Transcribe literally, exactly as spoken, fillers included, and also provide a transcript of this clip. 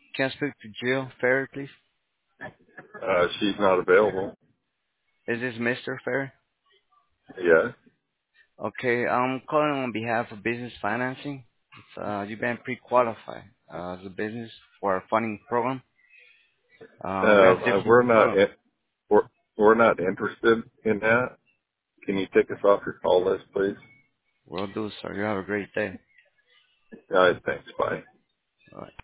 Can I speak to Jill Ferry, please? Uh, she's not available. Is this Mister Ferry? Yeah. Okay, I'm calling on behalf of business financing. It's, uh, you've been pre-qualified uh, as a business for our funding program. Uh, Uh, we have uh, different we're not, programs. in, we're, we're not interested in that. Can you take us off your call list, please? Will do, sir. You have a great day. All right, thanks. Bye. All right.